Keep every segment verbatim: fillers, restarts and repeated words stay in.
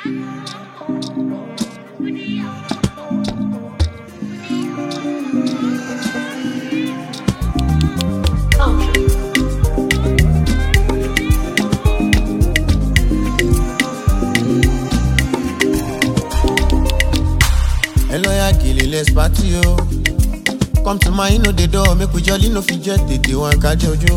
Hello, ya Gilly, let's party, yo. Come to my, you know the door, make we jolly, no fidget, the one catch Jojo.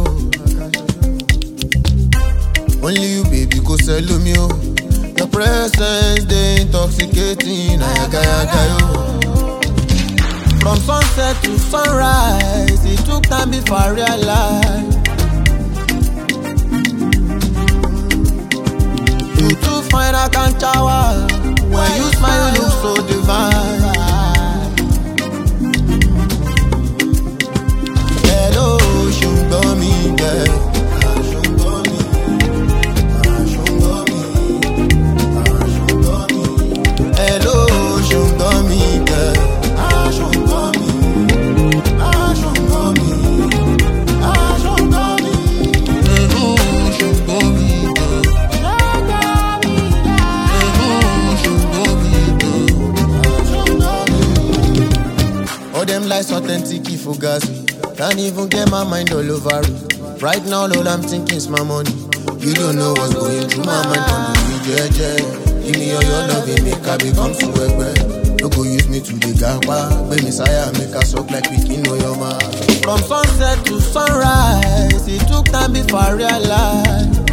Only you, baby, go sell me, yo. Your presence, they intoxicating, ayaga, ayaga, yo. From sunset to sunrise, it took time before I realized. You too fine, I can't shower. When you smile, you look so divine. Hello, sugar me, girl. Hello, sugar me, girl. All them lights authentic fugazi. Can't even get my mind all over it. Right now, all I'm thinking is my money. You don't know what's going through my mind. On the yeah, yeah. Give me all your love, and make I become super. Don't go use me to the gapa. Baby, Messiah, make us up like we can know your man. From sunset to sunrise, it took time before I realized.